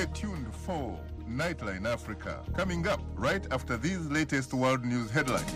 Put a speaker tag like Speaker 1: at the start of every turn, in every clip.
Speaker 1: Stay tuned for Nightline Africa, coming up right after these latest world news headlines.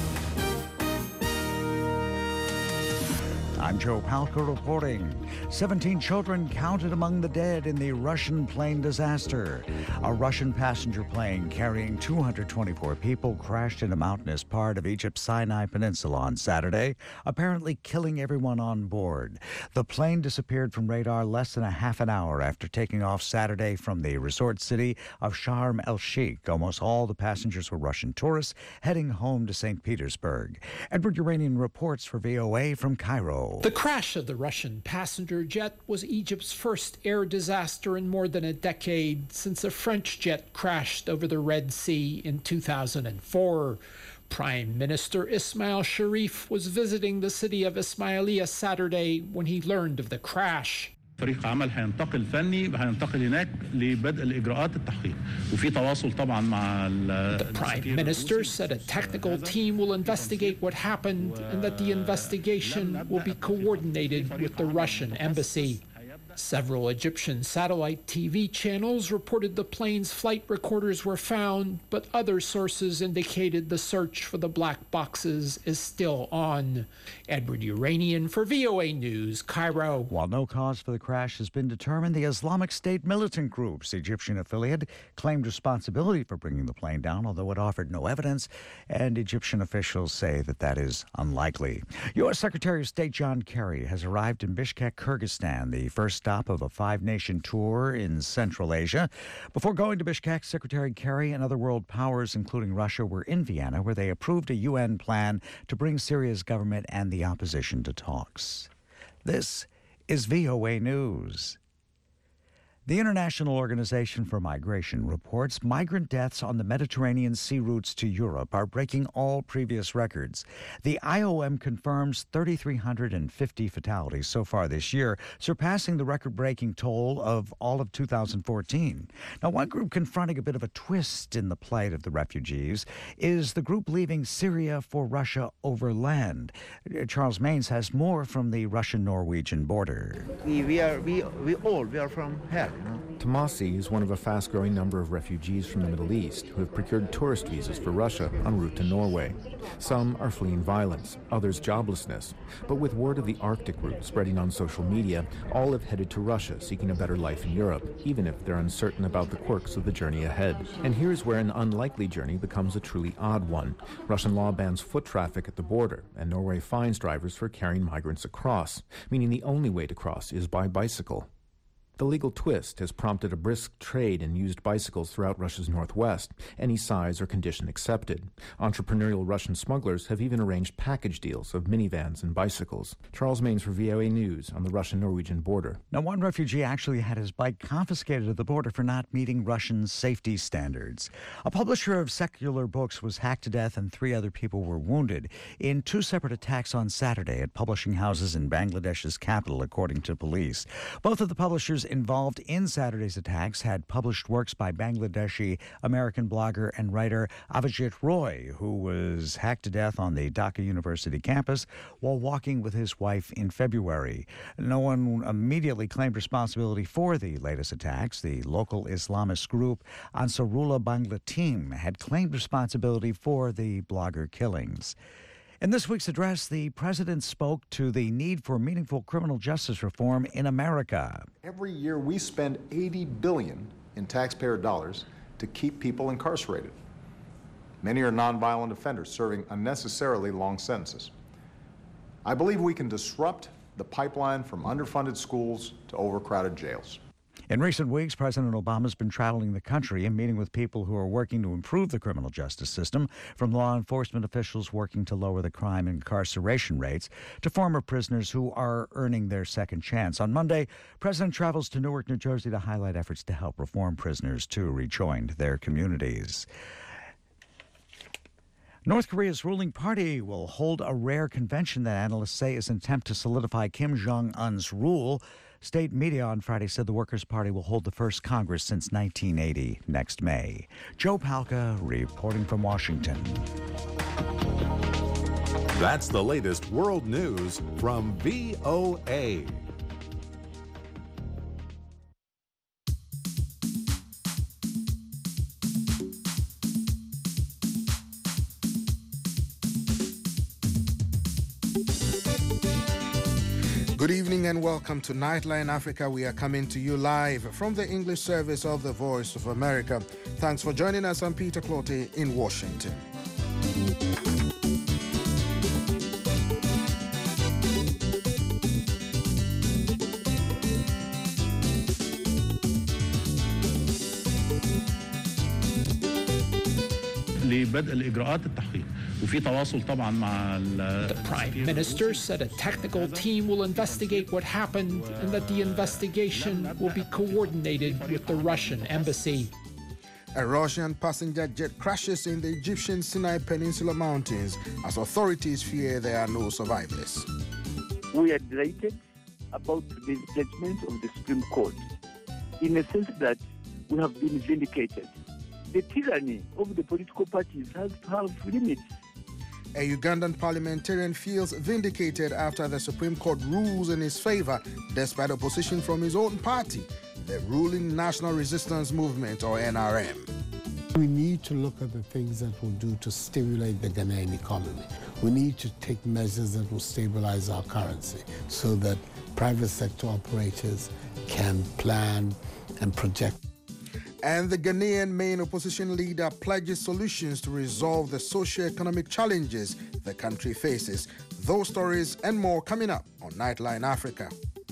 Speaker 2: I'm Joe Palca reporting. 17 children counted among the dead in the Russian plane disaster. A Russian passenger plane carrying 224 people crashed in a mountainous part of Egypt's Sinai Peninsula on Saturday, apparently killing everyone on board. The plane disappeared from radar less than a half an hour after taking off Saturday from the resort city of Sharm el-Sheikh. Almost all the passengers were Russian tourists heading home to St. Petersburg. Edward Uranian reports for VOA from Cairo.
Speaker 3: The crash of the Russian passenger jet was Egypt's first air disaster in more than a decade, since a French jet crashed over the Red Sea in 2004. Prime Minister Ismail Sharif was visiting the city of Ismailia Saturday when he learned of the crash.
Speaker 4: فريق عمل هينتقل فني هينتقل هناك لبدء الإجراءات التحقيق وفي تواصل طبعا مع
Speaker 3: The Prime Minister said a technical team will investigate what happened and that the investigation will be coordinated with the Russian embassy. Several Egyptian satellite TV channels reported the plane's flight recorders were found, but other sources indicated the search for the black boxes is still on. Edward Uranian for VOA News, Cairo.
Speaker 2: While no cause for the crash has been determined, the Islamic State militant group's Egyptian affiliate claimed responsibility for bringing the plane down, although it offered no evidence, and Egyptian officials say that that is unlikely. U.S. Secretary of State John Kerry has arrived in Bishkek, Kyrgyzstan, the first stop of a five-nation tour in Central Asia. Before going to Bishkek, Secretary Kerry and other world powers, including Russia, were in Vienna, where they approved a UN plan to bring Syria's government and the opposition to talks. This is VOA News. The International Organization for Migration reports migrant deaths on the Mediterranean sea routes to Europe are breaking all previous records. The IOM confirms 3,350 fatalities so far this year, surpassing the record-breaking toll of all of 2014. Now, one group confronting a bit of a twist in the plight of the refugees is the group leaving Syria for Russia over land. Charles Maines has more from the Russian-Norwegian border.
Speaker 5: We are from here.
Speaker 6: Tomasi is one of a fast-growing number of refugees from the Middle East who have procured tourist visas for Russia en route to Norway. Some are fleeing violence, others joblessness. But with word of the Arctic route spreading on social media, all have headed to Russia seeking a better life in Europe, even if they're uncertain about the quirks of the journey ahead. And here's where an unlikely journey becomes a truly odd one. Russian law bans foot traffic at the border, and Norway fines drivers for carrying migrants across, meaning the only way to cross is by bicycle. The legal twist has prompted a brisk trade in used bicycles throughout Russia's northwest, any size or condition accepted. Entrepreneurial Russian smugglers have even arranged package deals of minivans and bicycles. Charles Maines for VOA News on the Russian-Norwegian border.
Speaker 2: Now, one refugee actually had his bike confiscated at the border for not meeting Russian safety standards. A publisher of secular books was hacked to death and 3 other people were wounded in 2 separate attacks on Saturday at publishing houses in Bangladesh's capital, according to police. Both of the publishers involved in Saturday's attacks had published works by Bangladeshi American blogger and writer Avijit Roy, who was hacked to death on the Dhaka University campus while walking with his wife in February. No one immediately claimed responsibility for the latest attacks. The local Islamist group Ansarullah Bangla Team had claimed responsibility for the blogger killings. In this week's address, the president spoke to the need for meaningful criminal justice reform in America.
Speaker 7: Every year we spend $80 billion in taxpayer dollars to keep people incarcerated. Many are nonviolent offenders serving unnecessarily long sentences. I believe we can disrupt the pipeline from underfunded schools to overcrowded jails.
Speaker 2: In recent weeks, President Obama has been traveling the country and meeting with people who are working to improve the criminal justice system, from law enforcement officials working to lower the crime and incarceration rates to former prisoners who are earning their second chance. On Monday, President travels to Newark, New Jersey to highlight efforts to help reform prisoners to rejoin their communities. North Korea's ruling party will hold a rare convention that analysts say is an attempt to solidify Kim Jong-un's rule. State media on Friday said the Workers' Party will hold the first Congress since 1980 next May. Joe Palca reporting from Washington.
Speaker 8: That's the latest world news from VOA.
Speaker 9: Good evening and welcome to Nightline Africa. We are coming to you live from the English service of the Voice of America. Thanks for joining us. I'm Peter Clottey in Washington.
Speaker 4: لبدء الإجراءات التحقيق وفي تواصل طبعا مع
Speaker 3: The Prime Minister said a technical team will investigate what happened and that the investigation will be coordinated with the Russian embassy.
Speaker 9: A Russian passenger jet crashes in the Egyptian Sinai Peninsula mountains as authorities fear there are no survivors.
Speaker 10: We are delighted about the judgment of the Supreme Court in the sense that we have been vindicated. The tyranny of the political parties has to have limits.
Speaker 9: A Ugandan parliamentarian feels vindicated after the Supreme Court rules in his favor despite opposition from his own party, the ruling National Resistance Movement, or NRM.
Speaker 11: We need to look at the things that will do to stimulate the Ghanaian economy. We need to take measures that will stabilize our currency so that private sector operators can plan and project.
Speaker 9: And the Ghanaian main opposition leader pledges solutions to resolve the socio-economic challenges the country faces. Those stories and more coming up on Nightline Africa.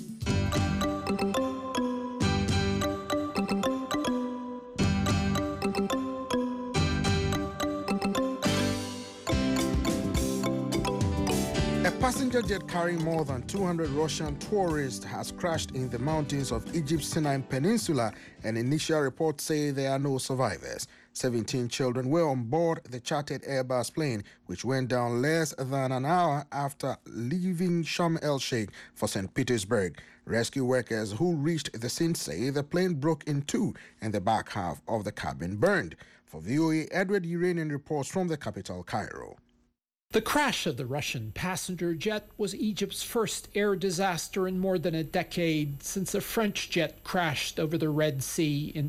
Speaker 9: A passenger jet carrying more than 200 Russian tourists has crashed in the mountains of Egypt's Sinai Peninsula, and initial reports say there are no survivors. 17 children were on board the chartered Airbus plane, which went down less than an hour after leaving Sharm el-Sheikh for St. Petersburg. Rescue workers who reached the scene say the plane broke in two and the back half of the cabin burned. For VOA, Edward Uranian reports from the capital, Cairo.
Speaker 3: The crash of the Russian passenger jet was Egypt's first air disaster in more than a decade since a French jet crashed over the Red Sea in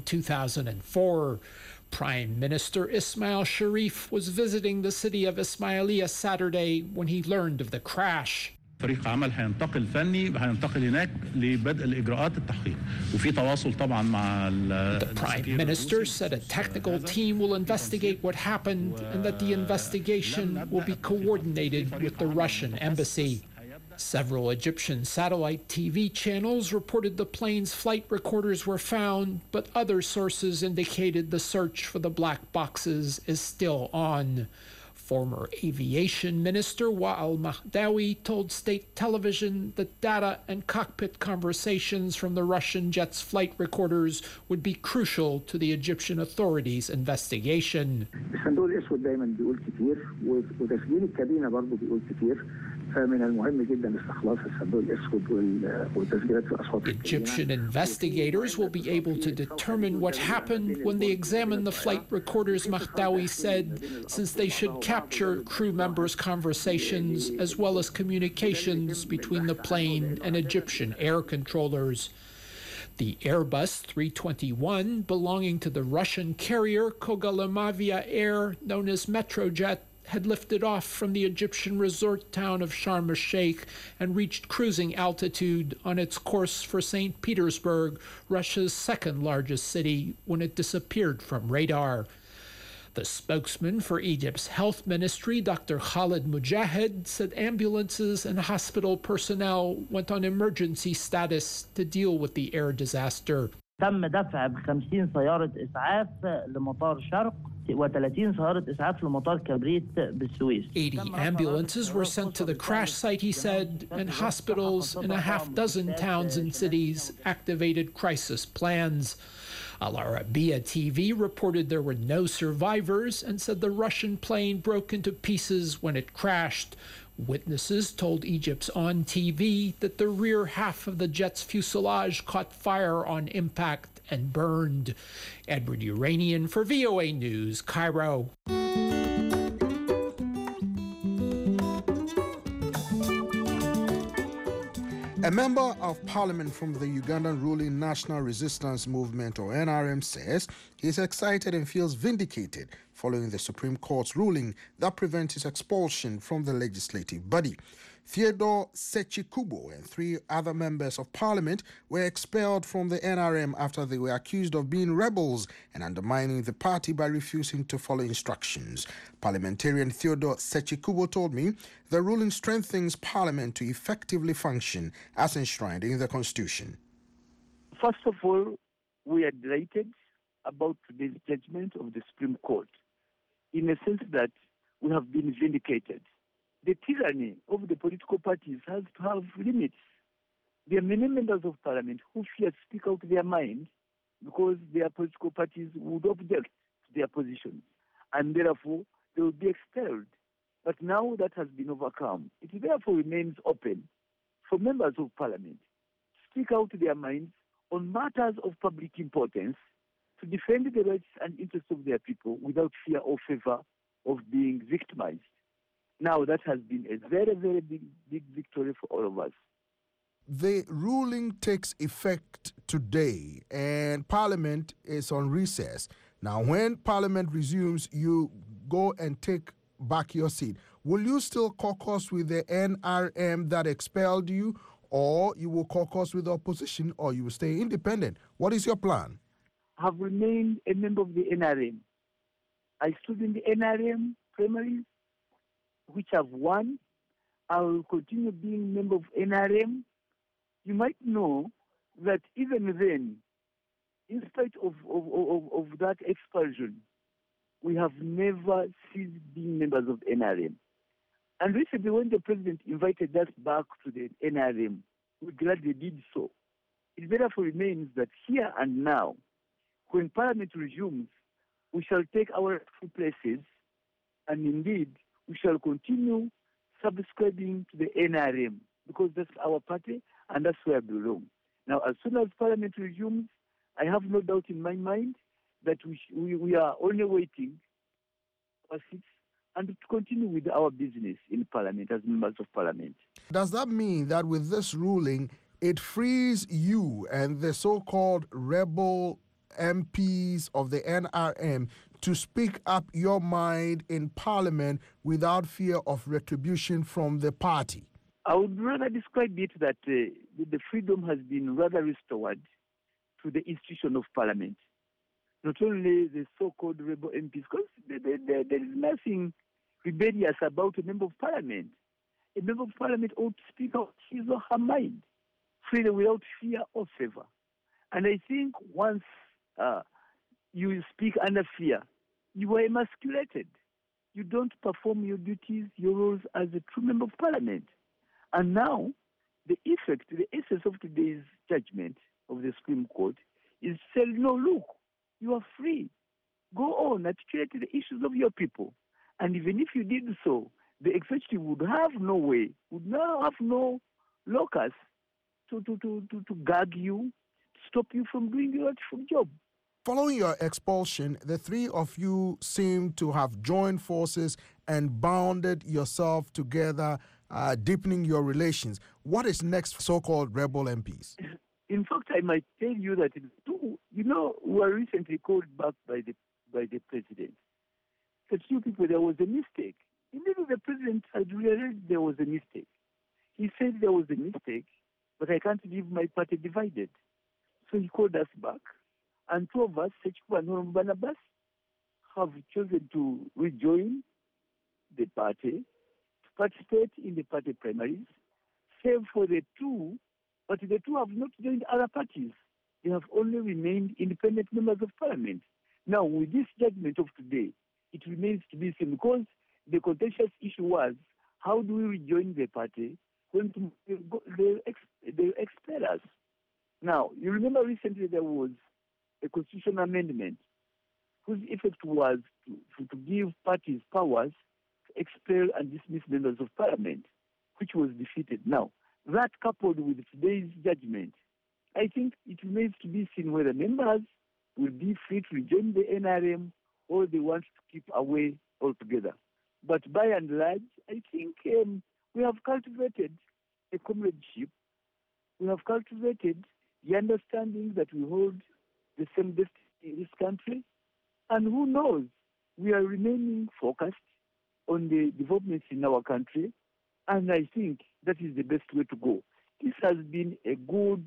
Speaker 3: 2004. Prime Minister Ismail Sharif was visiting the city of Ismailia Saturday when he learned of the crash.
Speaker 4: فريق عمل هينتقل هناك لبدء الإجراءات التحقيق وفي تواصل طبعا مع
Speaker 3: The Prime Minister said a technical team will investigate what happened and that the investigation will be coordinated with the Russian embassy. Several Egyptian satellite TV channels reported the plane's flight recorders were found, but other sources indicated the search for the black boxes is still on. Former Aviation Minister Wael Mahdawi told state television that data and cockpit conversations from the Russian jet's flight recorders would be crucial to the Egyptian authorities' investigation.
Speaker 10: الصندوق الأسود دايما بيقول كتير وتسجيل الكابينة برضه بيقول كتير. فمن المهم جدا استخلاص الصندوق الأسود والتسجيلات في الأصوات.
Speaker 3: Egyptian investigators will be able to determine what happened when they examine the flight recorders, Mahdawi said, since they should capture crew members' conversations as well as communications between the plane and Egyptian air controllers. The Airbus 321, belonging to the Russian carrier Kogalimavia Air, known as Metrojet, had lifted off from the Egyptian resort town of Sharm el-Sheikh and reached cruising altitude on its course for St. Petersburg, Russia's second largest city, when it disappeared from radar. The spokesman for Egypt's health ministry, Dr. Khalid Mujahid, said ambulances and hospital personnel went on emergency status to deal with the air disaster.
Speaker 12: تم دفع ب50 سيارة إسعاف لمطار شرق و30 سيارة إسعاف لمطار كبريت بالسويس.
Speaker 3: 80 ambulances were sent to the crash site, he said, and hospitals in a half-dozen towns and cities activated crisis plans. Al Arabiya TV reported there were no survivors and said the Russian plane broke into pieces when it crashed. Witnesses told Egypt's On TV that the rear half of the jet's fuselage caught fire on impact and burned. Edward Uranian for VOA News, Cairo.
Speaker 9: A member of parliament from the Ugandan ruling National Resistance Movement, or NRM, says he's excited and feels vindicated following the Supreme Court's ruling that prevents his expulsion from the legislative body. Theodore Sechikubo and 3 other members of parliament were expelled from the NRM after they were accused of being rebels and undermining the party by refusing to follow instructions. Parliamentarian Theodore Sechikubo told me the ruling strengthens parliament to effectively function as enshrined in the Constitution.
Speaker 10: First of all, we are delighted about today's judgment of the Supreme Court, in a sense that we have been vindicated. The tyranny of the political parties has to have limits. There are many members of parliament who fear to speak out their mind because their political parties would object to their positions, and therefore they would be expelled. But now that has been overcome. It therefore remains open for members of parliament to speak out their minds on matters of public importance, to defend the rights and interests of their people without fear or favor of being victimized. Now that has been a very, very big victory for all of us.
Speaker 9: The ruling takes effect today and Parliament is on recess. Now, when Parliament resumes, you go and take back your seat. Will you still caucus with the NRM that expelled you, or you will caucus with the opposition, or you will stay independent? What is your plan?
Speaker 10: I have remained a member of the NRM. I stood in the NRM primaries, which I've won. I will continue being a member of NRM. You might know that even then, in spite of that expulsion, we have never ceased being members of NRM. And recently, when the president invited us back to the NRM, we gladly did so. It therefore remains that here and now, when Parliament resumes, we shall take our rightful places, and indeed, we shall continue subscribing to the NRM, because that's our party and that's where I belong. Now, as soon as Parliament resumes, I have no doubt in my mind that we are only waiting for seats and to continue with our business in Parliament as members of Parliament.
Speaker 9: Does that mean that with this ruling, it frees you and the so-called rebel MPs of the NRM to speak up your mind in Parliament without fear of retribution from the party?
Speaker 10: I would rather describe it that the freedom has been rather restored to the institution of Parliament. Not only the so-called rebel MPs, because there is nothing rebellious about a member of Parliament. A member of Parliament ought to speak out his or her mind freely without fear or favor. And I think once you speak under fear, you are emasculated. You don't perform your duties, your roles as a true member of Parliament. And now, the essence of today's judgment of the Supreme Court is saying, no, look, you are free. Go on, articulate the issues of your people. And even if you did so, the executive would have no way, would now have no locus to gag you, stop you from doing your rightful job.
Speaker 9: Following your expulsion, the 3 of you seem to have joined forces and bounded yourself together, deepening your relations. What is next for so-called rebel MPs?
Speaker 10: In fact, I might tell you that we were recently called back by the president. The 2 people, there was a mistake. Immediately the president had realized there was a mistake. He said there was a mistake, but I can't leave my party divided. So he called us back. And 2 of us, Sechikubo and Honorable Barnabas, have chosen to rejoin the party, to participate in the party primaries, save for the 2, but the 2 have not joined other parties. They have only remained independent members of Parliament. Now, with this judgment of today, it remains to be seen, because the contentious issue was, how do we rejoin the party when they expel us? Now, you remember recently there was a constitutional amendment whose effect was to give parties powers to expel and dismiss members of Parliament, which was defeated. Now, that coupled with today's judgment, I think it remains to be seen whether members will be free to rejoin the NRM or they want to keep away altogether. But by and large, I think we have cultivated a comradeship. We have cultivated the understanding that we hold the same destiny in this country. And who knows, we are remaining focused on the developments in our country. And I think that is the best way to go. This has been a good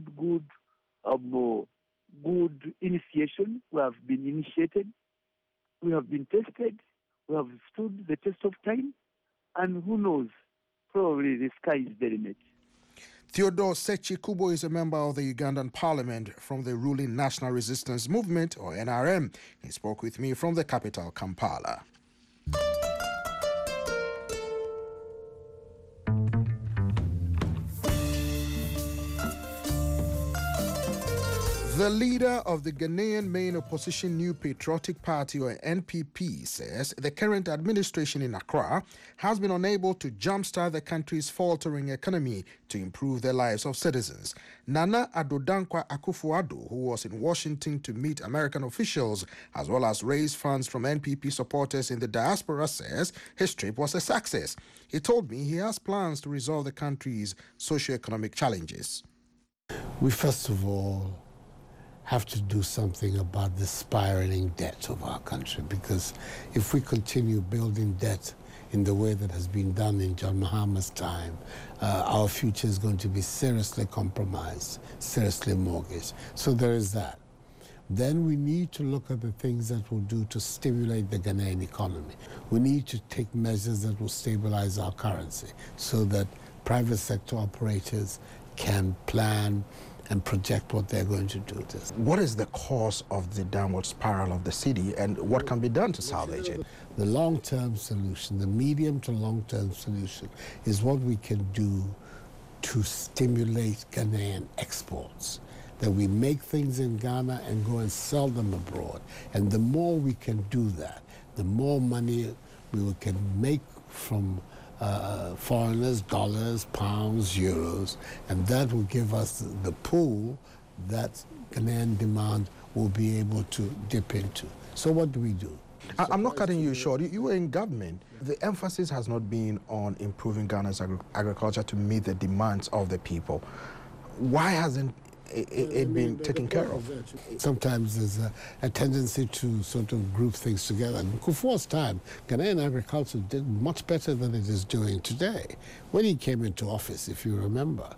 Speaker 10: initiation. We have been initiated. We have been tested. We have stood the test of time. And who knows, probably the sky is the limit.
Speaker 9: Theodore Sechi Kubo is a member of the Ugandan parliament from the ruling National Resistance Movement, or NRM. He spoke with me from the capital, Kampala. The leader of the Ghanaian main opposition New Patriotic Party, or NPP, says the current administration in Accra has been unable to jumpstart the country's faltering economy to improve the lives of citizens. Nana Addo Dankwa Akufo-Addo, who was in Washington to meet American officials as well as raise funds from NPP supporters in the diaspora, says his trip was a success. He told me he has plans to resolve the country's socio-economic challenges.
Speaker 11: We first of all have to do something about the spiraling debt of our country, because if we continue building debt in the way that has been done in John Mahama's time, our future is going to be seriously compromised, seriously mortgaged. So there is that. Then we need to look at the things that will do to stimulate the Ghanaian economy. We need to take measures that will stabilize our currency so that private sector operators can plan and project what they're going to do.
Speaker 9: What is the cause of the downward spiral of the city, and what can be done to salvage it?
Speaker 11: The long-term solution, the medium to long-term solution, is what we can do to stimulate Ghanaian exports. That we make things in Ghana and go and sell them abroad. And the more we can do that, the more money we can make from foreigners, dollars, pounds, euros, and that will give us the pool that Ghanaian demand will be able to dip into. So what do we do?
Speaker 9: I'm not cutting you short. You were in government. The emphasis has not been on improving Ghana's agriculture to meet the demands of the people. Why hasn't it been taken care of?
Speaker 11: Sometimes there's a tendency to sort of group things together. In Kufuor's time, Ghanaian agriculture did much better than it is doing today. When he came into office, if you remember,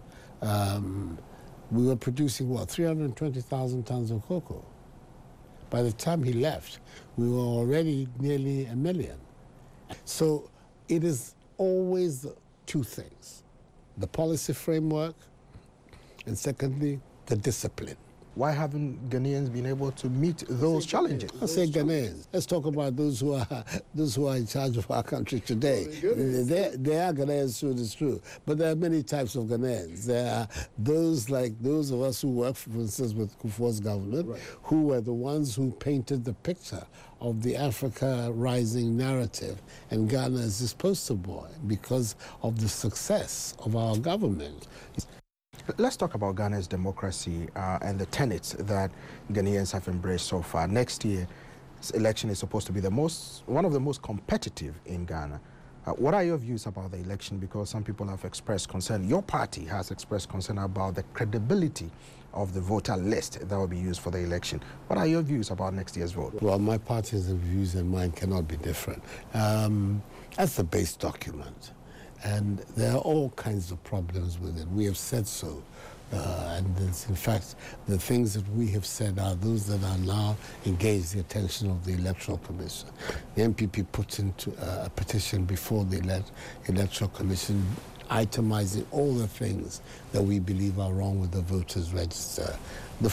Speaker 11: we were producing, 320,000 tons of cocoa. By the time he left, we were already nearly 1 million. So it is always two things: the policy framework, and secondly, the discipline.
Speaker 9: Why haven't Ghanaians been able to meet those challenges?
Speaker 11: I say Ghanaians. Let's talk about those who are in charge of our country today. They are Ghanaians, too, it's true. But there are many types of Ghanaians. There are those of us who work, for instance, with Kufuor's government, who were the ones who painted the picture of the Africa rising narrative. And Ghana is this poster boy because of the success of our government.
Speaker 9: Let's talk about Ghana's democracy and the tenets that Ghanaians have embraced so far. Next year's election is supposed to be one of the most competitive in Ghana. What are your views about the election? Because some people have expressed concern. Your party has expressed concern about the credibility of the voter list that will be used for the election. What are your views about next year's vote?
Speaker 11: Well, my party's views and mine cannot be different. That's the base document. And there are all kinds of problems with it. We have said so. And in fact, the things that we have said are those that are now engaged the attention of the Electoral Commission. The NPP put into a petition before the Electoral Commission itemizing all the things that we believe are wrong with the voters' register. The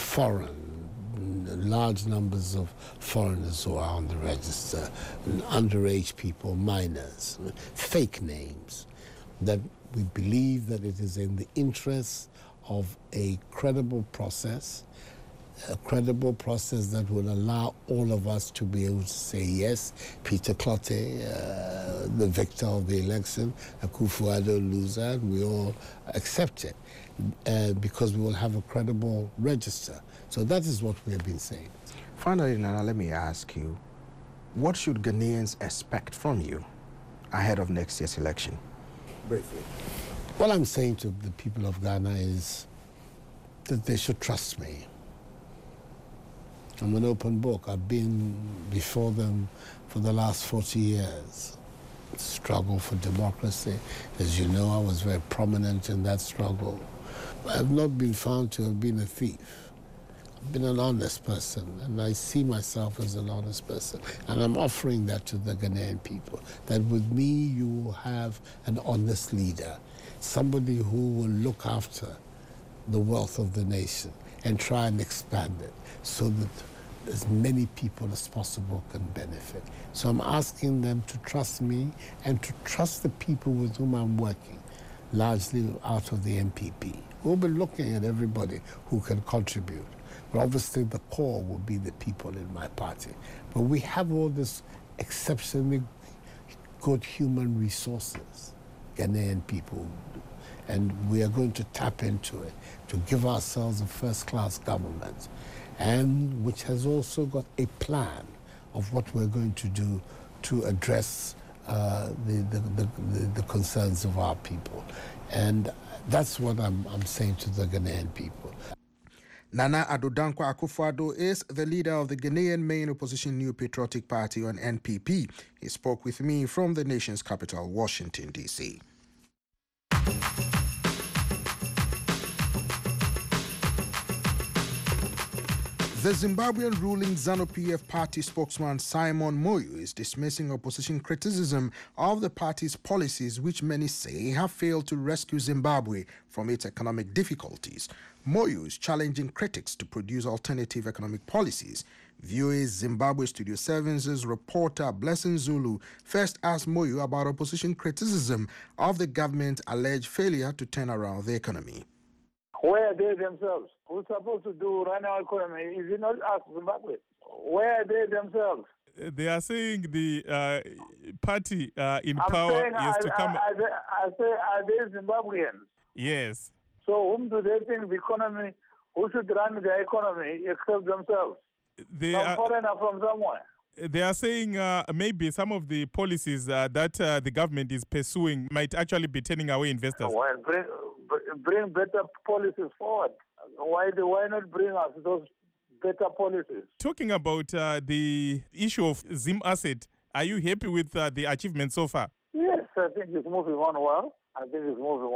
Speaker 11: large numbers of foreigners who are on the register, underage people, minors, fake names. That we believe that it is in the interest of a credible process that will allow all of us to be able to say, yes, Peter Clottey, the victor of the election, Akufo-Addo loser, and we all accept it because we will have a credible register. So that is what we have been saying.
Speaker 9: Finally, Nana, let me ask you, what should Ghanaians expect from you ahead of next year's election?
Speaker 11: Briefly. What I'm saying to the people of Ghana is that they should trust me. I'm an open book. I've been before them for the last 40 years. struggle for democracy. As you know, I was very prominent in that struggle. I have not been found to have been a thief. I've been an honest person, and I see myself as an honest person. And I'm offering that to the Ghanaian people, that with me you will have an honest leader, somebody who will look after the wealth of the nation and try and expand it so that as many people as possible can benefit. So I'm asking them to trust me and to trust the people with whom I'm working, largely out of the NPP. We'll be looking at everybody who can contribute. But obviously the core will be the people in my party. But we have all this exceptionally good human resources, Ghanaian people, and we are going to tap into it to give ourselves a first-class government, and which has also got a plan of what we're going to do to address the concerns of our people. And that's what I'm saying to the Ghanaian people.
Speaker 9: Nana Addo Dankwa Akufo-Addo is the leader of the Ghanaian main opposition New Patriotic Party, or NPP. He spoke with me from the nation's capital, Washington, D.C. The Zimbabwean ruling ZANU-PF party spokesman Simon Moyo is dismissing opposition criticism of the party's policies, which many say have failed to rescue Zimbabwe from its economic difficulties. Moyo is challenging critics to produce alternative economic policies. VOA's Zimbabwe Studio 7's reporter Blessing Zulu first asked Moyo about opposition criticism of the government's alleged failure to turn around the economy.
Speaker 13: Where are they themselves? Who's supposed to run our economy? Is it not us, Zimbabwe? Where are they themselves?
Speaker 14: They are saying the party in power is to come.
Speaker 13: I say, are they Zimbabweans?
Speaker 14: Yes.
Speaker 13: So whom do they think the economy, who should run the economy except themselves? Some foreigner from somewhere.
Speaker 14: They are saying maybe some of the policies that the government is pursuing might actually be turning away investors.
Speaker 13: Well, bring better policies forward. Why not bring us those better policies?
Speaker 14: Talking about the issue of Zim Asset, are you happy with the achievements so far?
Speaker 13: Yes, I think it's moving on well. I think it's moving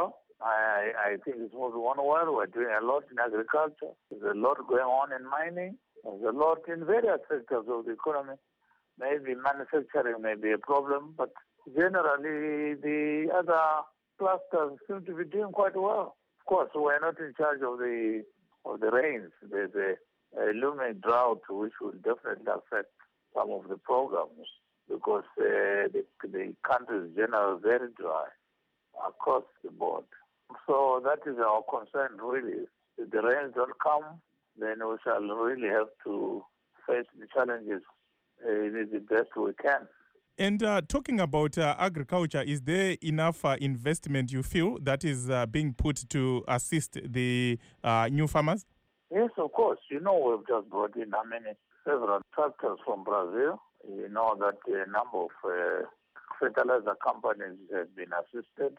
Speaker 13: on well. We're doing a lot in agriculture. There's a lot going on in mining. There's a lot in various sectors of the economy. Maybe manufacturing may be a problem, but generally the other clusters seem to be doing quite well. Of course, we're not in charge of the rains. There's a looming drought which will definitely affect some of the programs because the country is generally very dry across the board. So that is our concern, really. If the rains don't come, then we shall really have to face the challenges the best we can.
Speaker 14: And talking about agriculture, is there enough investment you feel that is being put to assist the new farmers?
Speaker 13: Yes, of course. You know, we've just brought in several tractors from Brazil. You know that a number of fertilizer companies have been assisted.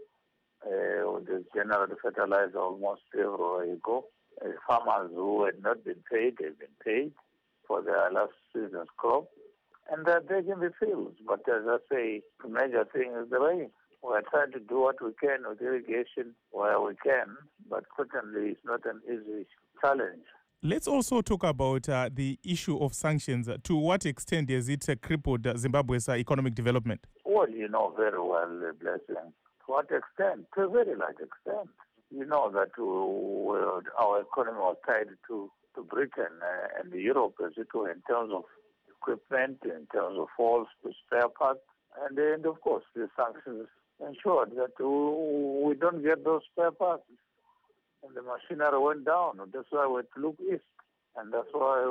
Speaker 13: The general fertilizer almost everywhere you go. Farmers who had not been paid have been paid for their last season's crop. And they're digging the fields. But as I say, the major thing is the rain. We're trying to do what we can with irrigation where we can, but certainly it's not an easy challenge.
Speaker 14: Let's also talk about the issue of sanctions. To what extent has it crippled Zimbabwe's economic development?
Speaker 13: Well, you know very well, Blessing. To what extent? To a very large extent. You know that our economy was tied to Britain and Europe as it were in terms of equipment, in terms of false spare parts. And then, of course, the sanctions ensured that we don't get those spare parts. And the machinery went down. That's why we had to look east. And that's why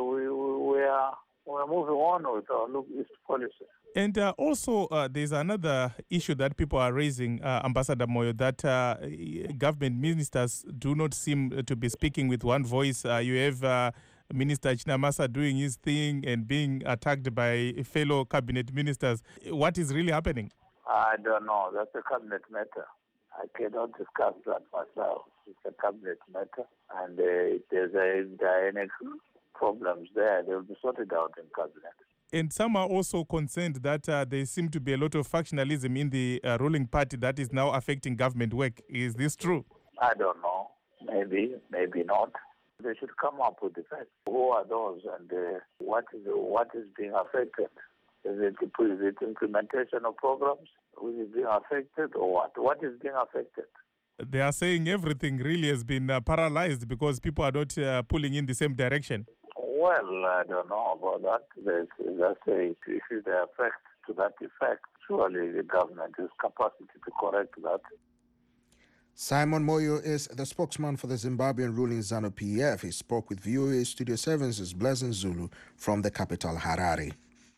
Speaker 13: we're moving on with our look east policy.
Speaker 14: And also, there's another issue that people are raising, Ambassador Moyo, that government ministers do not seem to be speaking with one voice. You have Minister Chinamasa doing his thing and being attacked by fellow cabinet ministers. What is really happening?
Speaker 13: I don't know. That's a cabinet matter. I cannot discuss that myself. It's a cabinet matter. And if there's any problems there, they will be sorted out in cabinet.
Speaker 14: And some are also concerned that there seem to be a lot of factionalism in the ruling party that is now affecting government work. Is this true?
Speaker 13: I don't know. Maybe, maybe not. They should come up with the facts. Who are those and what is being affected? Is it implementation of programs? Is it being affected or what? What is being affected?
Speaker 14: They are saying everything really has been paralyzed because people are not pulling in the same direction.
Speaker 13: Well, I don't know about that. Let's say if the effect to that effect, surely the government has capacity to correct that.
Speaker 9: Simon Moyo is the spokesman for the Zimbabwean ruling ZANU-PF. He spoke with VOA Studio 7's Blessing Zulu from the capital, Harare.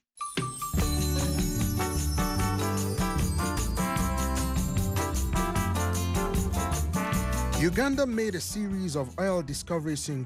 Speaker 9: Uganda made a series of oil discoveries in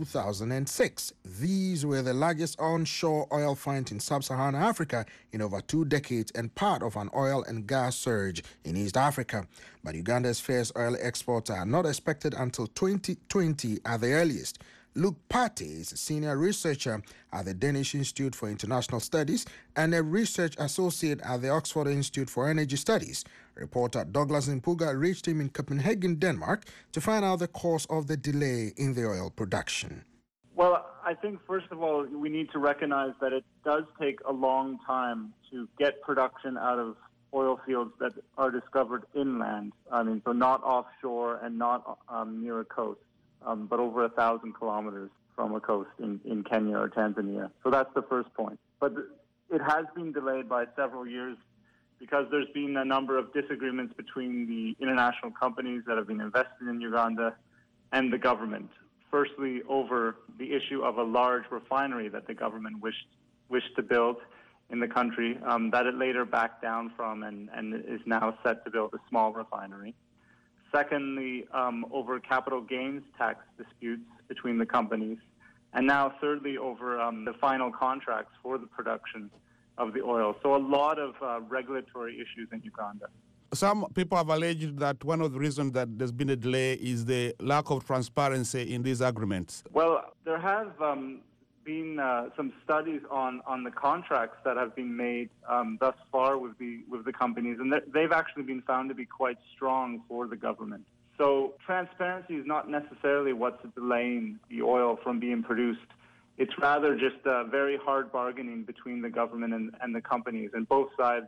Speaker 9: 2006. These were the largest onshore oil finds in sub-Saharan Africa in over 2 decades and part of an oil and gas surge in East Africa. But Uganda's first oil exports are not expected until 2020 at the earliest. Luke Pate is a senior researcher at the Danish Institute for International Studies and a research associate at the Oxford Institute for Energy Studies. Reporter Douglas Mpuga reached him in Copenhagen, Denmark, to find out the cause of the delay in the oil production.
Speaker 15: Well, I think, first of all, we need to recognize that it does take a long time to get production out of oil fields that are discovered inland. I mean, so not offshore and not near a coast. But over 1,000 kilometers from a coast in Kenya or Tanzania. So that's the first point. But it has been delayed by several years because there's been a number of disagreements between the international companies that have been invested in Uganda and the government. Firstly, over the issue of a large refinery that the government wished to build in the country, that it later backed down from and is now set to build a small refinery. Secondly, over capital gains tax disputes between the companies. And now, thirdly, over the final contracts for the production of the oil. So a lot of regulatory issues in Uganda.
Speaker 16: Some people have alleged that one of the reasons that there's been a delay is the lack of transparency in these agreements.
Speaker 15: Well, there have been some studies on the contracts that have been made thus far with the companies, and they've actually been found to be quite strong for the government. So transparency is not necessarily what's delaying the oil from being produced. It's rather just very hard bargaining between the government and the companies, and both sides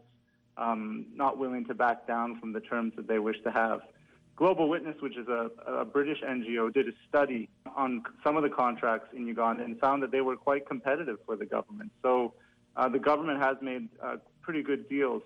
Speaker 15: not willing to back down from the terms that they wish to have. Global Witness, which is a British NGO, did a study on some of the contracts in Uganda and found that they were quite competitive for the government. So the government has made pretty good deals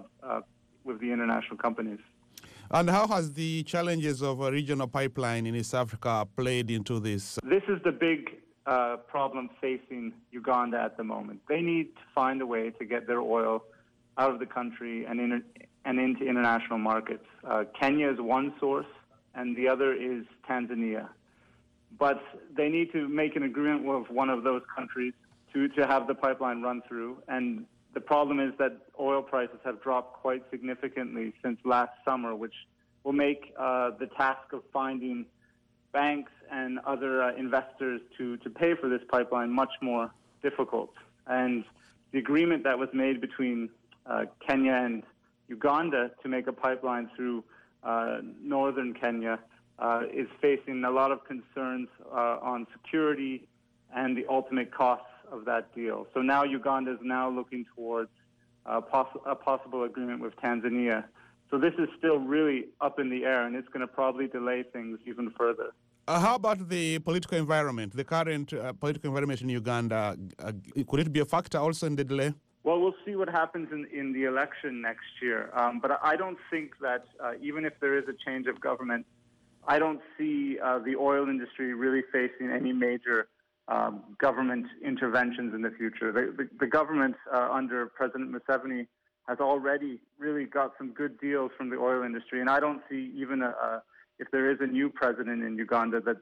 Speaker 15: with the international companies.
Speaker 16: And how has the challenges of a regional pipeline in East Africa played into this?
Speaker 15: This is the big problem facing Uganda at the moment. They need to find a way to get their oil out of the country and into international markets. Kenya is one source, and the other is Tanzania. But they need to make an agreement with one of those countries to have the pipeline run through. And the problem is that oil prices have dropped quite significantly since last summer, which will make the task of finding banks and other investors to pay for this pipeline much more difficult. And the agreement that was made between Kenya and Uganda to make a pipeline through northern Kenya is facing a lot of concerns on security and the ultimate costs of that deal. So now Uganda is now looking towards a possible agreement with Tanzania. So this is still really up in the air, and it's going to probably delay things even further.
Speaker 16: How about the political environment, the current political environment in Uganda? Could it be a factor also in the delay?
Speaker 15: Well, we'll see what happens in the election next year. But I don't think that even if there is a change of government, I don't see the oil industry really facing any major government interventions in the future. The government under President Museveni has already really got some good deals from the oil industry, and I don't see even if there is a new president in Uganda that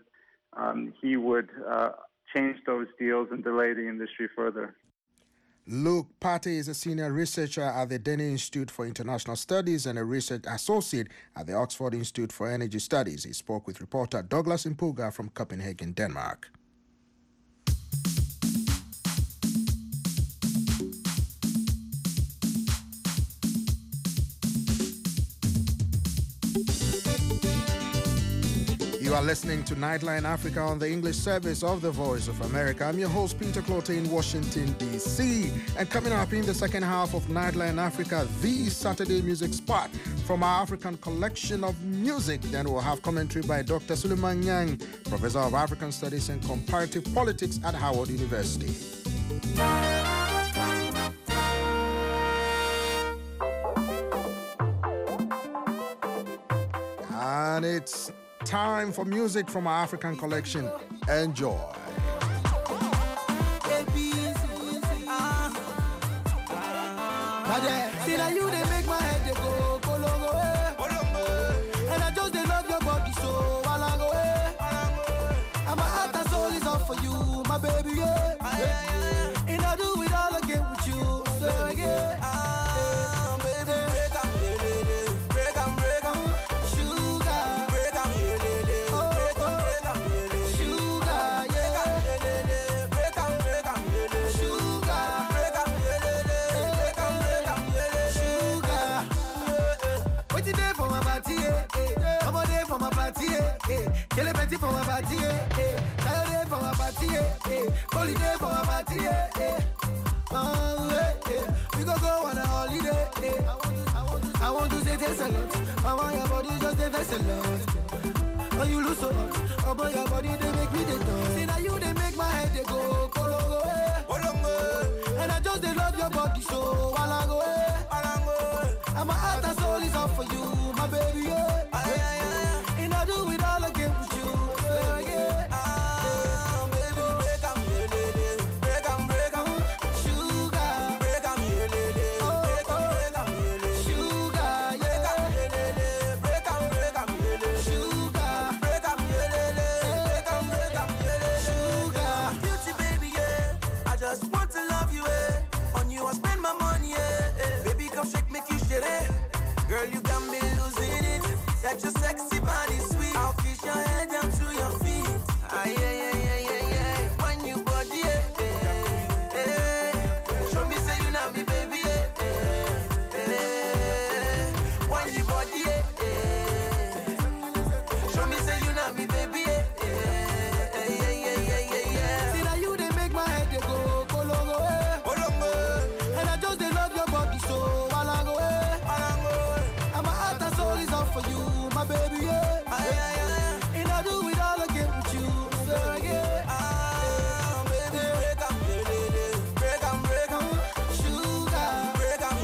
Speaker 15: he would change those deals and delay the industry further.
Speaker 9: Luke Pate is a senior researcher at the Danish Institute for International Studies and a research associate at the Oxford Institute for Energy Studies. He spoke with reporter Douglas Mpuga from Copenhagen, Denmark. You are listening to Nightline Africa on the English service of the Voice of America. I'm your host, Peter Clote in Washington, D.C. And coming up in the second half of Nightline Africa, the Saturday music spot from our African collection of music. Then we'll have commentary by Dr. Suleiman Yang, Professor of African Studies and Comparative Politics at Howard University. And it's time for music from our African collection. Enjoy.
Speaker 17: See that you they make my head go long away. And I just they love your body so long away. And my heart and soul is all for you, my baby, yeah. And I do it all again with you, so again. Kill a petty for my party, Saturday for my party, holiday for my party, we go on a holiday, I want to say thanks a lot. I want your body just a vessel lot. When you lose so much, oh boy, your body they make me the dance. See now you they make my head they go long away. And I just they love your body so long away. And my heart and soul is all for you, my baby, yeah. And I do it all again with you, so again. Baby, break 'em, break 'em, break 'em, sugar, break 'em, break 'em, sugar, yeah, break 'em, sugar, break 'em, sugar. Beauty, baby, yeah. I just want to love you, On you I spend my money, Baby, come shake, make you shit, Girl, you got me losing it. That your sexy body sweet. I'll kiss your head down to your feet. Ah, yeah. When you body, show me say you love me, baby, When you body, show me say you love me, baby, See that you they make my head they go long away. And I just they love your body so long away. And my heart and soul is all for you, my baby, yeah. And I do it all again with you, so again. Baby, break 'em, break 'em, break 'em, sugar, break 'em,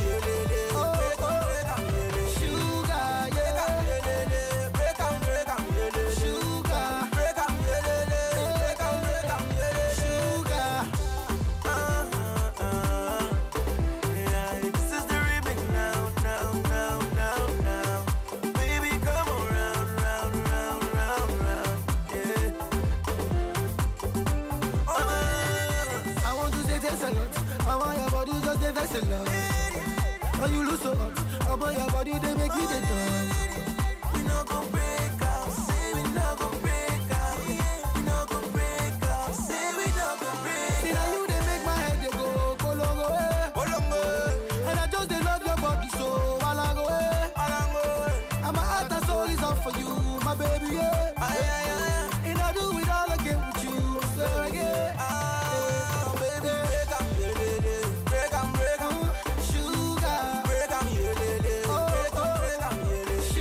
Speaker 17: sugar, yeah, break 'em, sugar, break 'em, sugar. This is the remix now. Baby, come around, yeah. I want to say thanks a lot. I want your body just a vessel love. When you lose so much, I want your body they make me the dance. We not gon' break up, say we not gon' break up. We not gon' break up, say we not gon' break up. See now you they make my head they go long away. And I just they love your body so long away. And my heart and soul is all for you, my baby, yeah. And I do it all again with you, so again. Baby, break 'em, sugar, break 'em,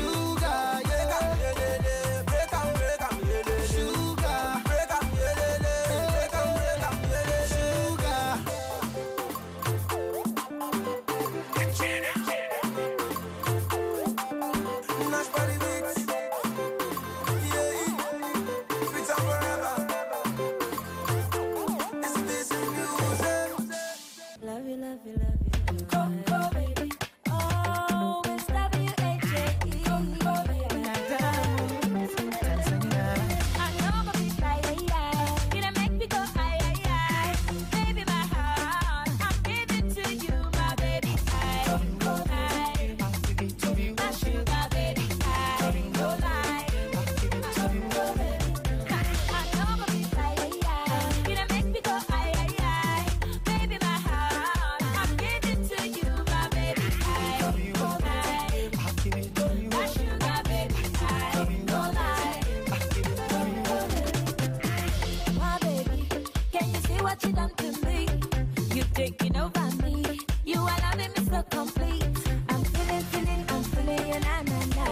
Speaker 18: you done to me. You taking over me. You are loving me so complete. I'm feeling you, na na na.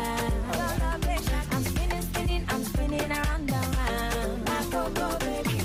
Speaker 18: I'm spinning around and round. My go baby.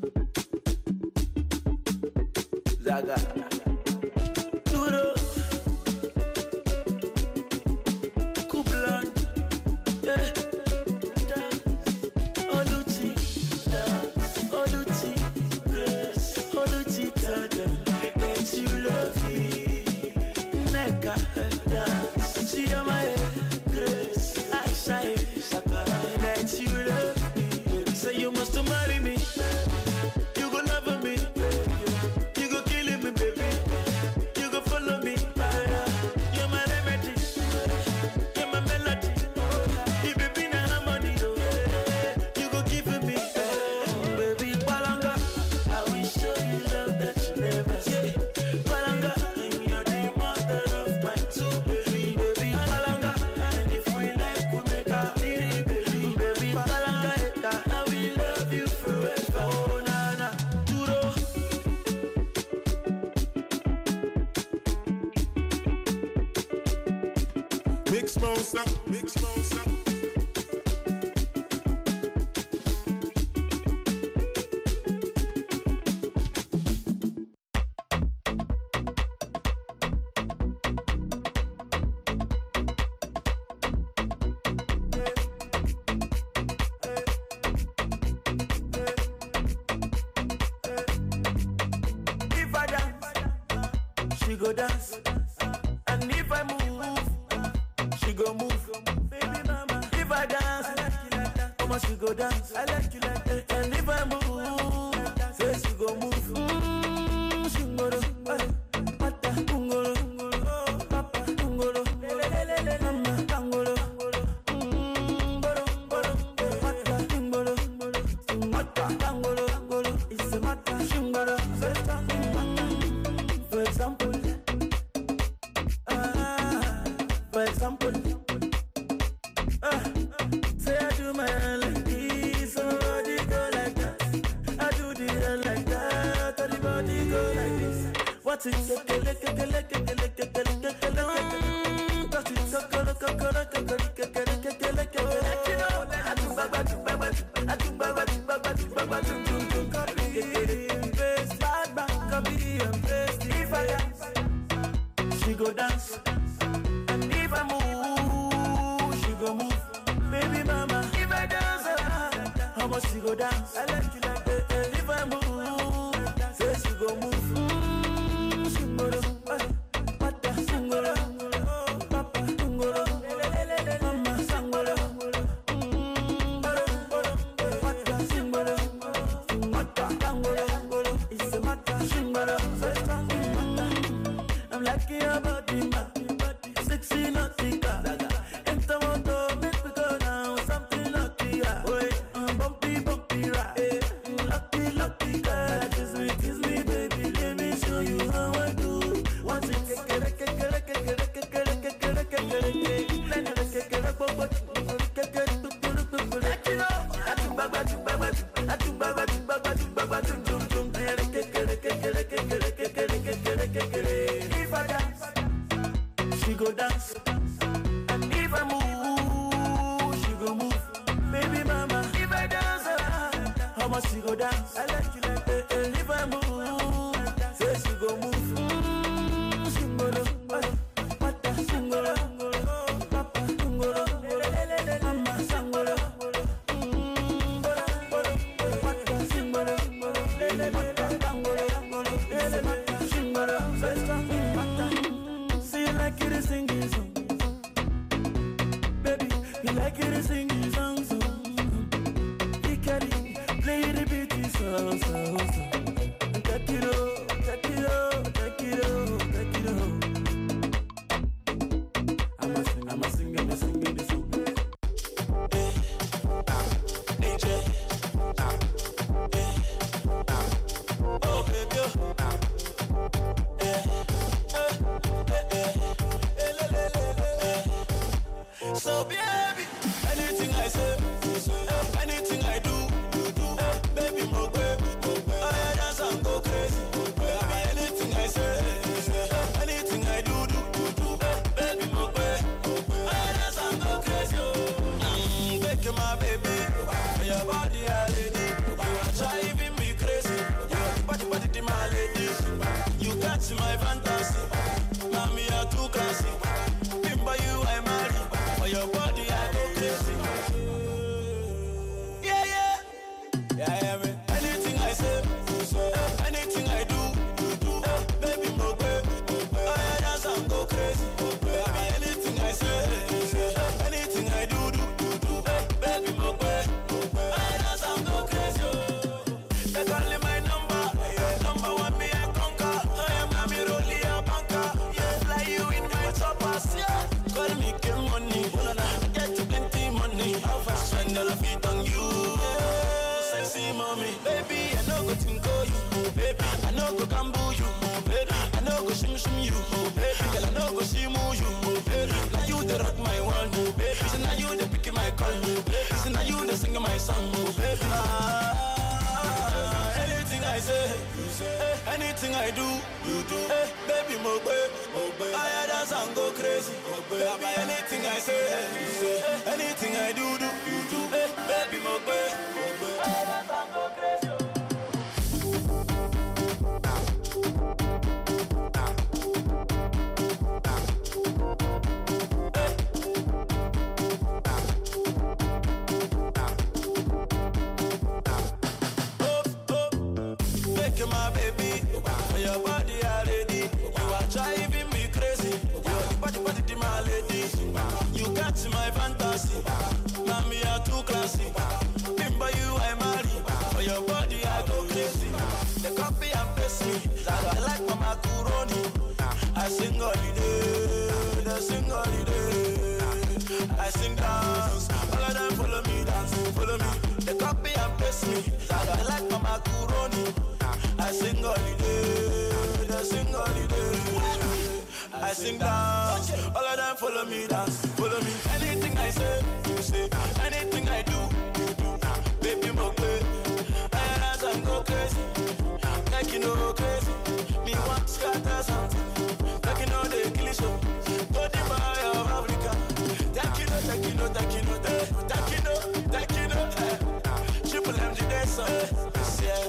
Speaker 19: Zaga. Duro,
Speaker 17: a dance. She on my head, grace, I shine, that you love me. So you must marry me. You go love me. You go kill me, baby. You go follow me. You're my remedy. You're my melody. You baby na harmony. You go give me, baby. Palanga, I will show you love that you never see. Palanga, you're the mother of my two baby. Baby, Palanga, and if we like, we make a deal, baby. Baby, Palanga, I will love you forever. Oh, na na, duro.
Speaker 19: Mix monster, mix monster.
Speaker 17: If I dance, she go dance. And if I move, she go move. Baby mama, if I dance, mama she go dance. I like you like that. And if I move, say she go move. Shingoro, mata kungoro, papa kungoro, mama kangoro. Mata kungoro, mata kangoro, it's a mata shingoro. For example, for example, say I do my hair like this, somebody go like that. I do the hair like that, everybody go like this. What's it? If I dance, she go dance. And if I move, she go move. Baby mama, if I dance, how much she go dance? I like you like that. And if I move, say she go move. Shingoro, mata shingoro, papa shingoro, mama shingoro. Mata shingoro, mata shingoro, it's a mata shingoro. I'm liking your body, ma. Sexy nautica. Enter moto, make me go now. Something lucky, wait, bumpy, bumpy, right? Lucky, lucky, girl. Kiss me, baby. Let me show you how I do. Once it if I dance, she go dance. And if I move, she go move. Baby mama, if I dance, how much she go dance? I like you like that. And if I move, say she go move. Shingoro, mata shingoro, papa shingoro, mama shingoro. Mata shingoro, mata shingoro. See you like you to sing this song, baby. You like you to sing this song, so he carry play the beat, so. Take it up, take it up, take it up, take it up. I'm singing this song. Oh baby, so baby, anything I say, anything I do, baby, more I dance and go crazy. Baby, anything I say, anything I do, baby, more I dance and go crazy. Take my baby, your body a lady, you are driving me crazy. Your body, my lady, you catch my fantasy. Mommy, you're too classy. Bimba, you I marry, for your body I go crazy. my song, oh baby. Anything I say, you say. Anything I do, you do. Baby, mo baby. I dance and go crazy. Baby, anything I say, you say. Anything I do, you do. Baby, mo baby. I dance and go crazy. My baby, for your body already. You are driving me crazy. Your body, my lady. You got my fantasy. Mommy, you're too classy. Remember you, I marry. For your body, I go crazy. The copy and paste me. I like my macaroni. I sing holiday. They sing holiday. I sing dance. All of them follow me, dance. Follow me. The copy and paste me. I like my macaroni. I sing holiday, they sing holiday. I sing dance, all of them follow me dance, follow me. Anything I say, you say. Anything I do, you do. Baby, mo play, I dance and go crazy. Like you know crazy, me want scatter something. Like you know they kill it so. Go the buy of Africa. Take you know, take you know, take you know, take you know, take you know. Triple M the day so, yeah.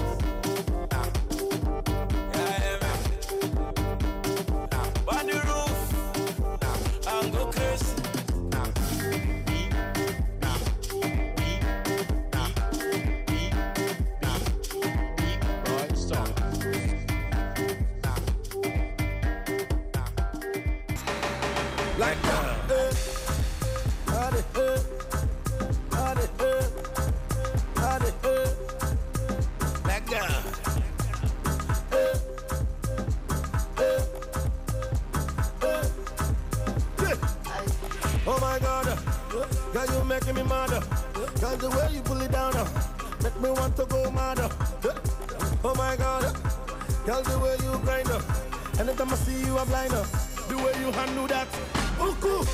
Speaker 17: Oh my God, girl, you making me mad. Girl, the way you pull it down, make me want to go mad. Oh my God, girl, the way you grind up. Anytime I see you, I'm blind. The way you handle that, oh cool.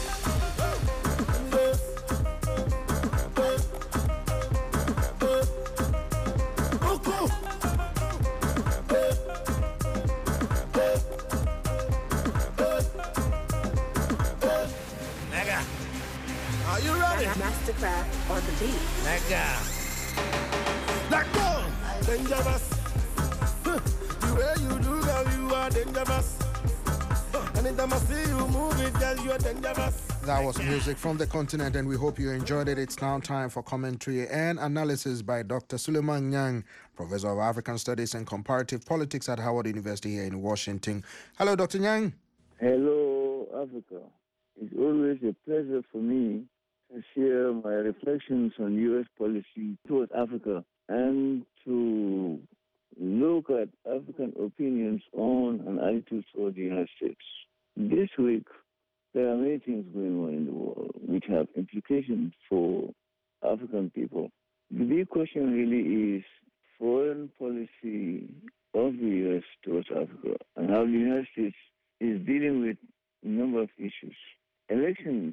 Speaker 17: Are you ready?
Speaker 20: Mastercraft on the beat.
Speaker 17: Let go! Dangerous. The way you do, girl, you are dangerous. Anytime I see you move it, girl, you are dangerous.
Speaker 9: That was music from the continent, and we hope you enjoyed it. It's now time for commentary and analysis by Dr. Suleiman Nyang, Professor of African Studies and Comparative Politics at Howard University here in Washington. Hello, Dr. Nyang.
Speaker 10: Hello, Africa. It's always a pleasure for me to share my reflections on U.S. policy towards Africa and to look at African opinions on and attitudes toward the United States. This week, there are many things going on in the world which have implications for African people. The big question really is foreign policy of the U.S. towards Africa and how the United States is dealing with a number of issues. Elections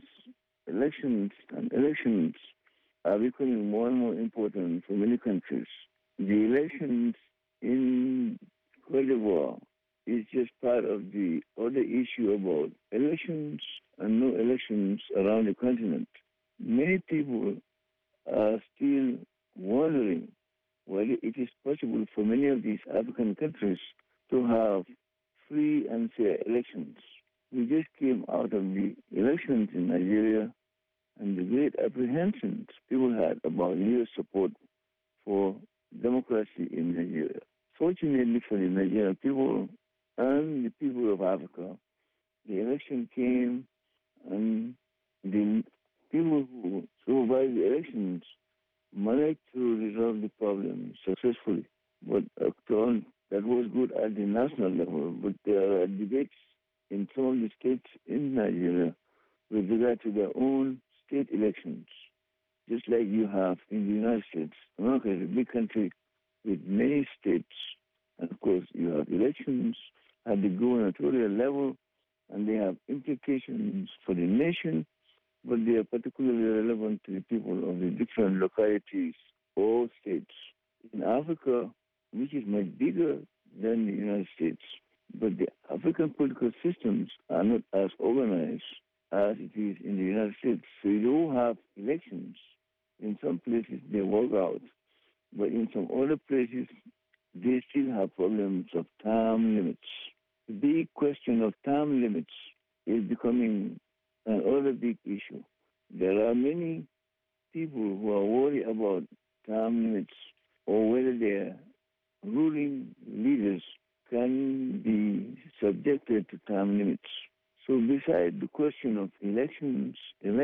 Speaker 10: are becoming more and more important for many countries. The elections in Cote d'Ivoire is just part of the other issue about elections and no elections around the continent. Many people are still wondering whether it is possible for many of these African countries to have free and fair elections. We just came out of the elections in Nigeria and the great apprehensions people had about U.S. support for democracy in Nigeria. Fortunately for the Nigerian people and the people of Africa, the election came and the people who supervised the elections managed to resolve the problem successfully. But that was good at the national level, but there are debates in some of the states in Nigeria with regard to their own state elections, just like you have in the United States. America is a big country with many states, and of course you have elections at the gubernatorial level, and they have implications for the nation,
Speaker 21: but they are particularly relevant to the people of the different localities or states. In Africa, which is much bigger than the United States, but the African political systems are not as organized as it is in the United States. So you don't have elections. In some places they work out, but in some other places they still have problems of term limits. The big question of term limits is becoming another big issue. There are many people who are worried about term limits or whether their ruling leaders can be subjected to term limits. So besides the question of elections,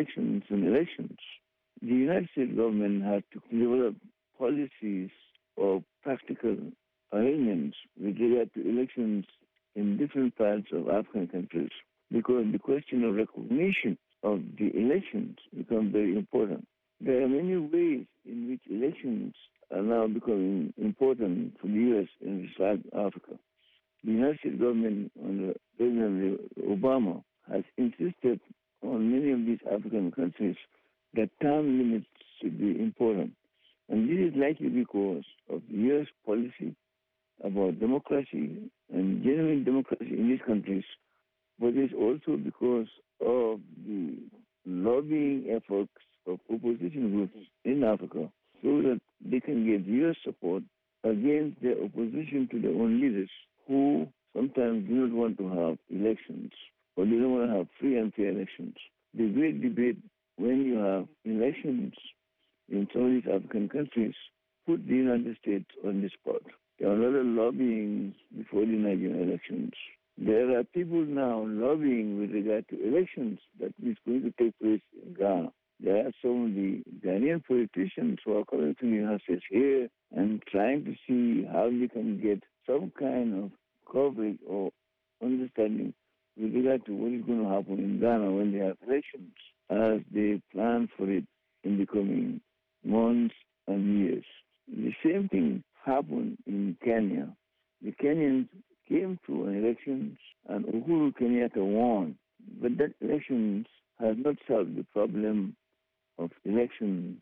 Speaker 21: the United States government has to develop policies or practical arrangements with regard to elections in different parts of African countries, because the question of recognition of the elections becomes very important. There are many ways in which elections are now becoming important for the U.S. and South Africa. The United States government under President Obama has insisted on many of these African countries that term limits should be important. And this is likely because of the U.S. policy about democracy and genuine democracy in these countries, but it's also because of the lobbying efforts of opposition groups in Africa so that they can get U.S. support against their opposition to their own leaders who sometimes do not want to have elections or they don't want to have free and fair elections. The great debate when you have elections in some of these African countries put the United States on the spot. There are a lot of lobbying before the Nigerian elections. There are people now lobbying with regard to elections that is going to take place in Ghana. There are some of the Ghanaian politicians who are coming to the United States here and trying to see how they can get some kind of coverage or understanding with regard to what is going to happen in Ghana when they have elections, as they plan for it in the coming months and years. The same thing happened in Kenya. The Kenyans came to an elections and Uhuru Kenyatta won, but that elections has not solved the problem of elections,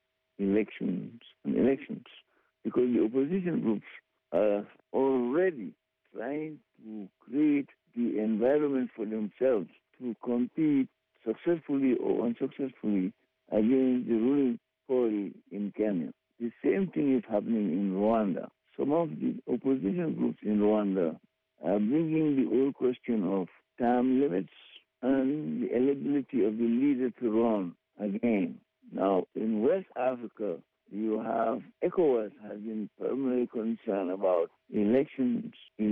Speaker 21: because the opposition groups are already trying to create the environment for themselves to compete successfully or unsuccessfully against the ruling party in Kenya. The same thing is happening in Rwanda. Some of the opposition groups in Rwanda are bringing the old question of term limits and the eligibility of the leader to run again. Now, in West Africa, you have ECOWAS has been primarily concerned about elections.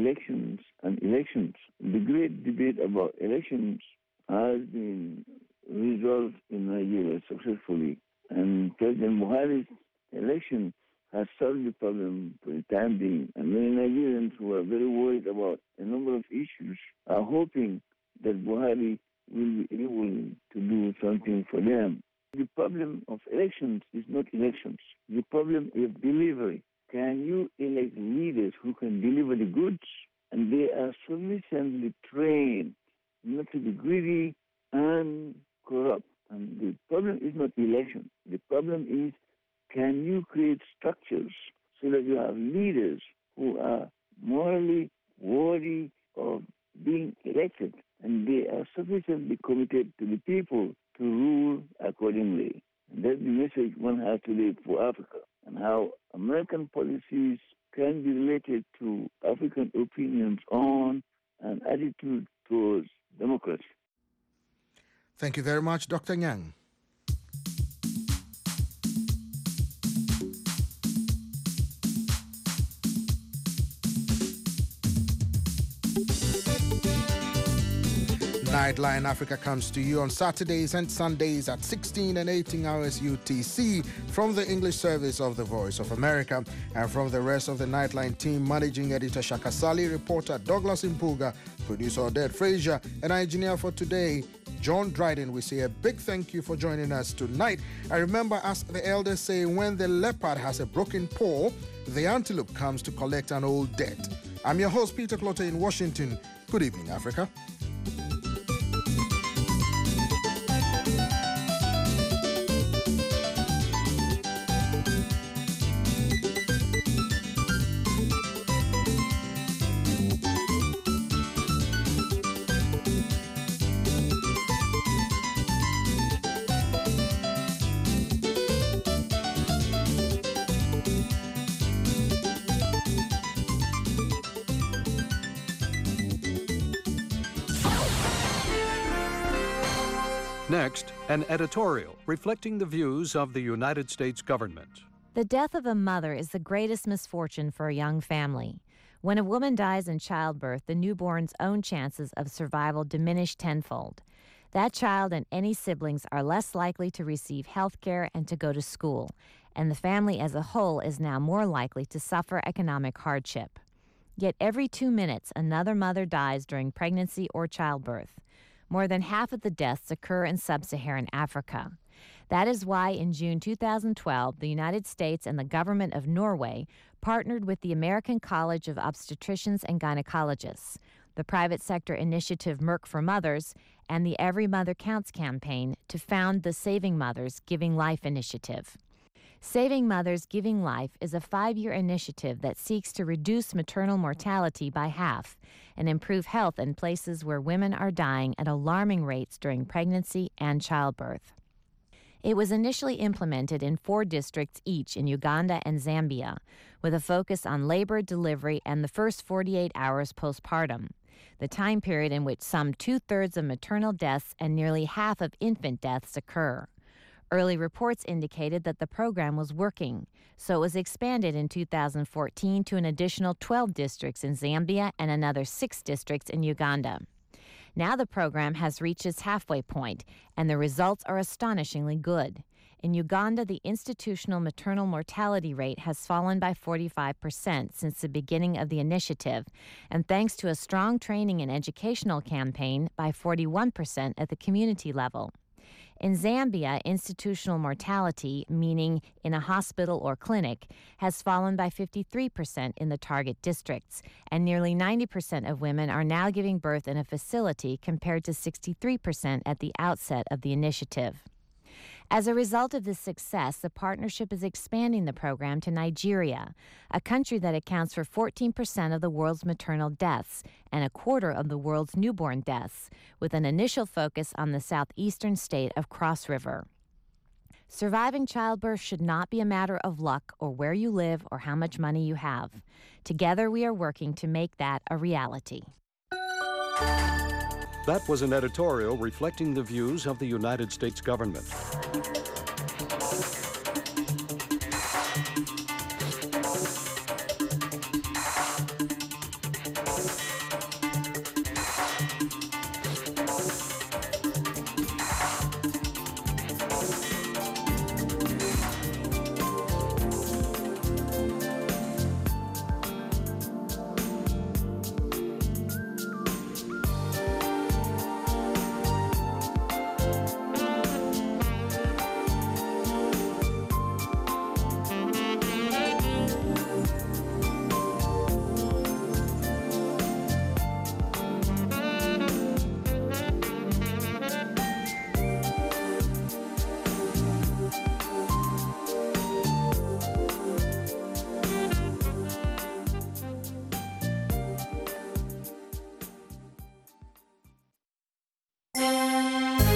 Speaker 21: The great debate about elections has been resolved in Nigeria successfully, and President Buhari's election has solved the problem for the time being. And many Nigerians who are very worried about a number of issues are hoping that Buhari will be able to do something for them. The problem of elections is not elections. The problem is delivery. Can you elect leaders who can deliver the goods? And they are sufficiently trained not to be greedy and corrupt. And the problem is not election. The problem is, can you create structures so that you have leaders who are morally worthy of being elected and they are sufficiently committed to the people to rule accordingly? And that's the message one has today for Africa, and how American policies can be related to African opinions on and attitude towards democracy.
Speaker 9: Thank you very much, Dr. Nyang. Nightline Africa comes to you on Saturdays and Sundays at 16 and 18 hours UTC from the English service of the Voice of America. And from the rest of the Nightline team, Managing Editor Shaka Sali, reporter Douglas Impuga, producer Odette Frazier, and engineer for today, John Dryden, we say a big thank you for joining us tonight. I remember, as the elders say, when the leopard has a broken paw, the antelope comes to collect an old debt. I'm your host, Peter Clotter in Washington. Good evening, Africa.
Speaker 1: Next, an editorial reflecting the views of the United States government.
Speaker 22: The death of a mother is the greatest misfortune for a young family. When a woman dies in childbirth, the newborn's own chances of survival diminish tenfold. That child and any siblings are less likely to receive health care and to go to school, and the family as a whole is now more likely to suffer economic hardship. Yet every 2 minutes, another mother dies during pregnancy or childbirth. More than half of the deaths occur in sub-Saharan Africa. That is why in June 2012, the United States and the government of Norway partnered with the American College of Obstetricians and Gynecologists, the private sector initiative Merck for Mothers, and the Every Mother Counts campaign to found the Saving Mothers Giving Life initiative. Saving Mothers Giving Life is a 5-year initiative that seeks to reduce maternal mortality by half and improve health in places where women are dying at alarming rates during pregnancy and childbirth. It was initially implemented in 4 districts each in Uganda and Zambia, with a focus on labor, delivery, and the first 48 hours postpartum, the time period in which some 2/3 of maternal deaths and nearly half of infant deaths occur. Early reports indicated that the program was working, so it was expanded in 2014 to an additional 12 districts in Zambia and another 6 districts in Uganda. Now the program has reached its halfway point, and the results are astonishingly good. In Uganda, the institutional maternal mortality rate has fallen by 45% since the beginning of the initiative, and thanks to a strong training and educational campaign, by 41% at the community level. In Zambia, institutional mortality, meaning in a hospital or clinic, has fallen by 53% in the target districts, and nearly 90% of women are now giving birth in a facility compared to 63% at the outset of the initiative. As a result of this success, the partnership is expanding the program to Nigeria, a country that accounts for 14% of the world's maternal deaths and a quarter of the world's newborn deaths, with an initial focus on the southeastern state of Cross River. Surviving childbirth should not be a matter of luck or where you live or how much money you have. Together, we are working to make that a reality.
Speaker 1: That was an editorial reflecting the views of the United States government.